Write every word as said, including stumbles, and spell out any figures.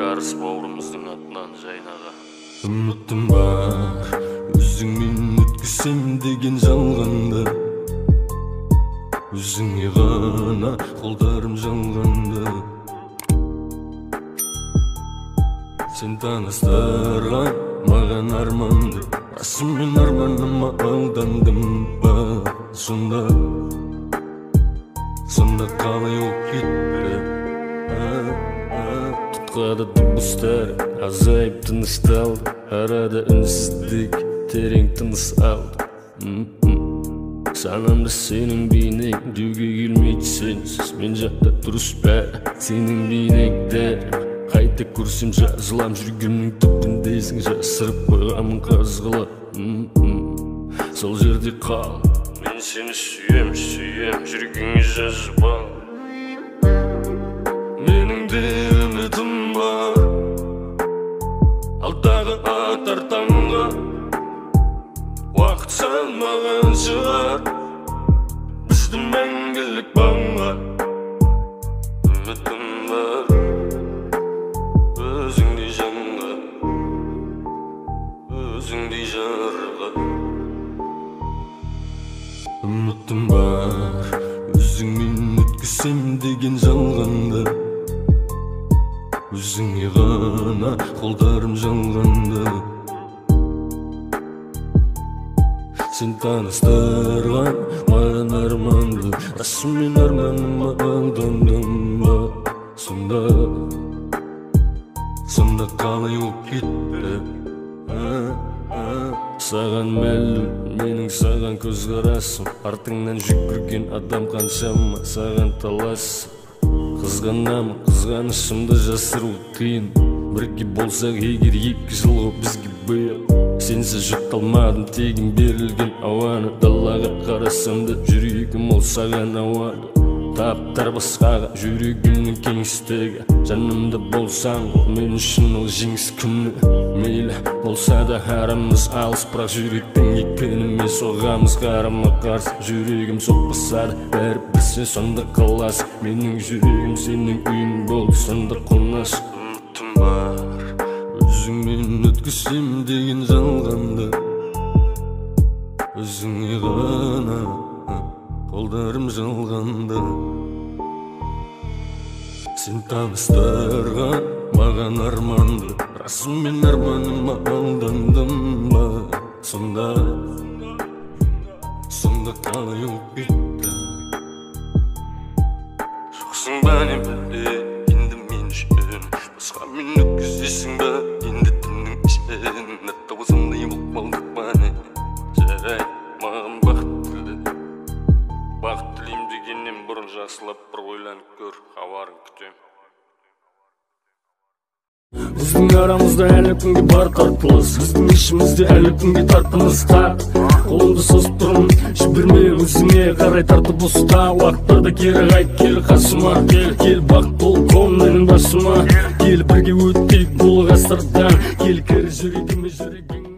Karыс бауырымыздың атынан жайнаға. Үмітім бар, өзіңмен өткізсем деген жалғанды, өзіңе ғана қолдарым жалғанды. Сен таныстырған маған арманды, расымен арманыма алдандым ба? Сонда, сонда қалай ол кетті? Тұтқады дыбыстар, азайып тынышталды, арада үнсіздік, терең тыныс алды. Санамда сенің бейнең, деуге келмейді сенсіз, мен жақта дұрыс бәрі, сенің бейнеңді қайта көрсем жазылам, жүргеннің түбіндесің, жасырып қойғамын қазғылап. Сол жерде қал, мен сені сүйем, сүйем, жүргенге жазып ал. Менің де үмітім бар, алдағы атар таңға, уақыт салмаған шығар бізді мәңгілік бағға. Үмітім бар өзіңдей жанға, өзіңдей жарға. Үмітім бар, өзіңмен өткізсем деген жалғанды, өзіңе ғана қолдарым жалғанды. Сен таныстырған маған арманды, расымен арманыма алдандым ба? Сонда, сонда қалай ол кетті? Саған мәлім, менің саған көзқарасым, артыңнан жүгірген адам қаншама саған таласым. Қызғанамын, қызғанышымды жасыру қиын, бірге болсақ егер екі жылғы бізге биыл. Сенсіз жұт алмадым тегін берілген ауаны, далаға қарасам да жүрегім ол саған ауаны. Таптар басқаға жүрегімнің кеңістігі, жанымда болсаң ол мен үшін ол жеңіс күні. Мейлі болса да арамыз алыс, бірақ жүректің екпінімен соғамыз қарама қарсы. Жүрегім соқпаса да бәрібір сен сонда қаласың, менің жүрегім сенің үйің болды сонда қонас. Үмітім бар, өзіңмен өткізсем деген жалғанды, өзіңе ғана қолдарым жалғанды. Сен таныстырған маған арманды, расымен арманыма алдандым ба? Сонда, сонда қалай ол кетті? Жоқсың ба не біле, енді мен үшін басқамен өткізесің ба енді түннің ішін? Атта осындай болып қалдық па не? Жарай, маған бақыт тіле, бақыт тілеймін дегеннен бұрын жақсылап бір ойланып көр, хабарын күтем. Біздің арамызда әлі күнге бар тартылыс, біздің ішімізде әлі күнге тартымыз тар. Қолымды созып тұрмын, жіберме өзіңе қарай тартып ұста. Уақыттарда кері қайт, кел қасыма, кел, кел бақыт бол қом менің басыма. Кел бірге өтейік бұл ғасырдан, кел кір жүрегіме жүрегің.